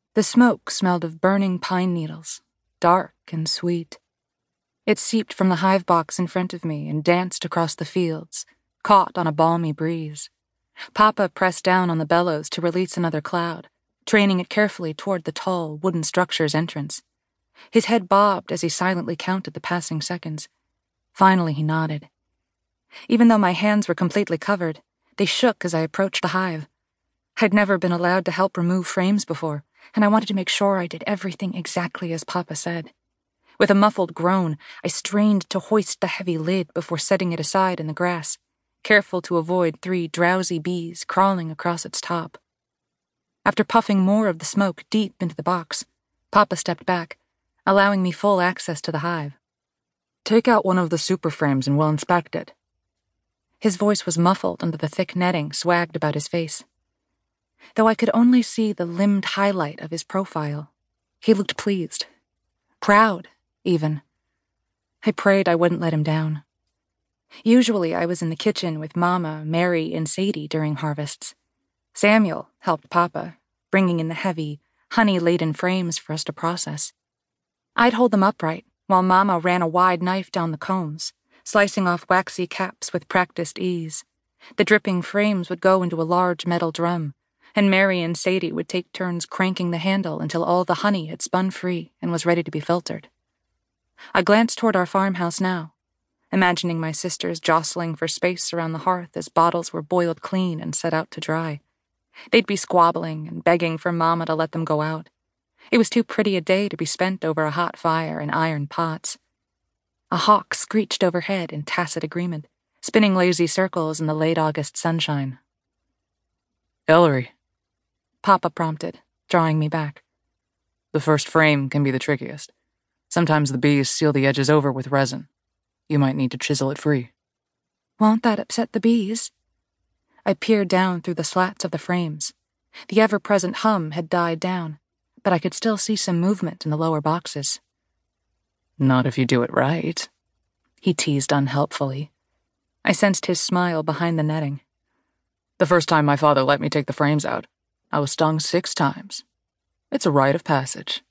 The smoke smelled of burning pine needles, dark and sweet. It seeped from the hive box in front of me and danced across the fields, caught on a balmy breeze. Papa pressed down on the bellows to release another cloud, training it carefully toward the tall, wooden structure's entrance. His head bobbed as he silently counted the passing seconds. Finally, he nodded. Even though my hands were completely covered, they shook as I approached the hive. I'd never been allowed to help remove frames before, and I wanted to make sure I did everything exactly as Papa said. With a muffled groan, I strained to hoist the heavy lid before setting it aside in the grass, careful to avoid 3 drowsy bees crawling across its top. After puffing more of the smoke deep into the box, Papa stepped back, allowing me full access to the hive. "Take out one of the super frames and we'll inspect it." His voice was muffled under the thick netting swagged about his face. Though I could only see the limbed highlight of his profile, he looked pleased. Proud, even. I prayed I wouldn't let him down. Usually I was in the kitchen with Mama, Mary, and Sadie during harvests. Samuel helped Papa, bringing in the heavy, honey-laden frames for us to process. I'd hold them upright while Mama ran a wide knife down the combs, slicing off waxy caps with practiced ease. The dripping frames would go into a large metal drum, and Mary and Sadie would take turns cranking the handle until all the honey had spun free and was ready to be filtered. I glanced toward our farmhouse now, imagining my sisters jostling for space around the hearth as bottles were boiled clean and set out to dry. They'd be squabbling and begging for Mama to let them go out. It was too pretty a day to be spent over a hot fire and iron pots. A hawk screeched overhead in tacit agreement, spinning lazy circles in the late August sunshine. "Ellery," Papa prompted, drawing me back. "The first frame can be the trickiest. Sometimes the bees seal the edges over with resin. You might need to chisel it free." "Won't that upset the bees?" I peered down through the slats of the frames. The ever-present hum had died down, but I could still see some movement in the lower boxes. "Not if you do it right," he teased unhelpfully. I sensed his smile behind the netting. "The first time my father let me take the frames out, I was stung 6 times. It's a rite of passage."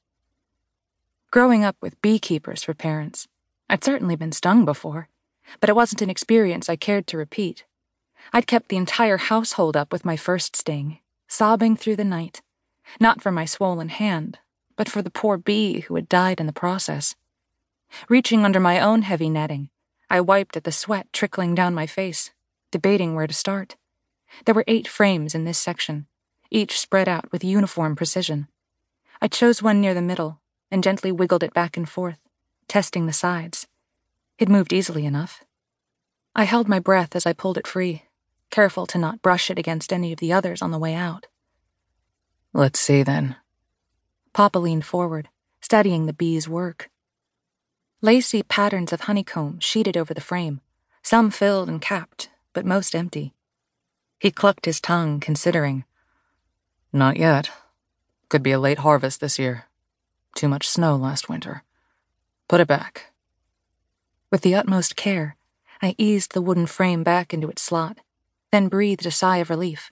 Growing up with beekeepers for parents, I'd certainly been stung before, but it wasn't an experience I cared to repeat. I'd kept the entire household up with my first sting, sobbing through the night, not for my swollen hand, but for the poor bee who had died in the process. Reaching under my own heavy netting, I wiped at the sweat trickling down my face, debating where to start. There were 8 frames in this section, each spread out with uniform precision. I chose one near the middle and gently wiggled it back and forth, testing the sides. It moved easily enough. I held my breath as I pulled it free, careful to not brush it against any of the others on the way out. "Let's see, then." Papa leaned forward, studying the bee's work. Lacy patterns of honeycomb sheeted over the frame, some filled and capped, but most empty. He clucked his tongue, considering. "Not yet. Could be a late harvest this year. Too much snow last winter. Put it back." With the utmost care, I eased the wooden frame back into its slot, then breathed a sigh of relief.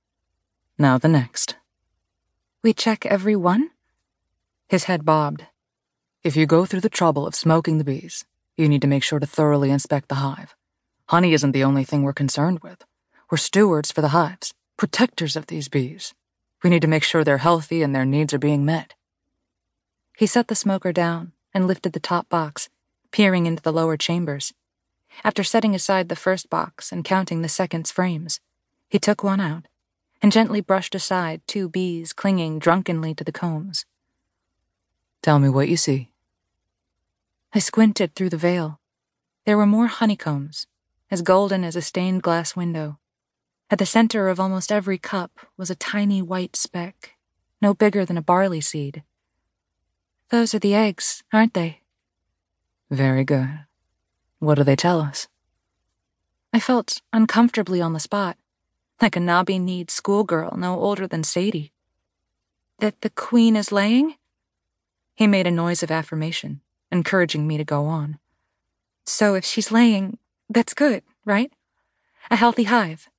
"Now the next." "We check every one?" His head bobbed. "If you go through the trouble of smoking the bees, you need to make sure to thoroughly inspect the hive. Honey isn't the only thing we're concerned with. We're stewards for the hives, protectors of these bees. We need to make sure they're healthy and their needs are being met." He set the smoker down and lifted the top box, peering into the lower chambers. After setting aside the first box and counting the second's frames, he took one out and gently brushed aside 2 bees clinging drunkenly to the combs. "Tell me what you see." I squinted through the veil. There were more honeycombs, as golden as a stained glass window. At the center of almost every cup was a tiny white speck, no bigger than a barley seed. "Those are the eggs, aren't they?" "Very good. What do they tell us?" I felt uncomfortably on the spot, like a knobby-kneed schoolgirl no older than Sadie. "That the queen is laying?" He made a noise of affirmation, encouraging me to go on. "So if she's laying, that's good, right? A healthy hive.